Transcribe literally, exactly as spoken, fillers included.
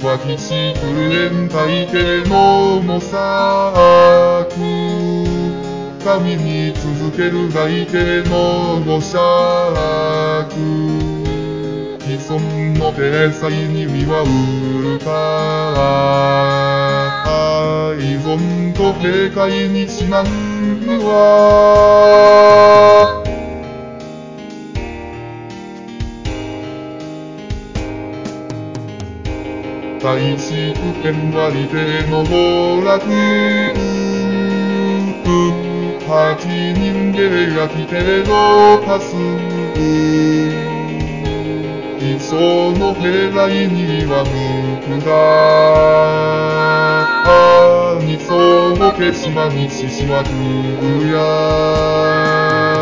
はきしく縁体系の模索。神に続ける外形の語釈。既存の体裁に身は売るか。依存と警戒にちなんぬは大地不変は利定の暴落。八人芸が規定の多数。理想の兵来には無垢だ。二層の消しまに獅子は空や。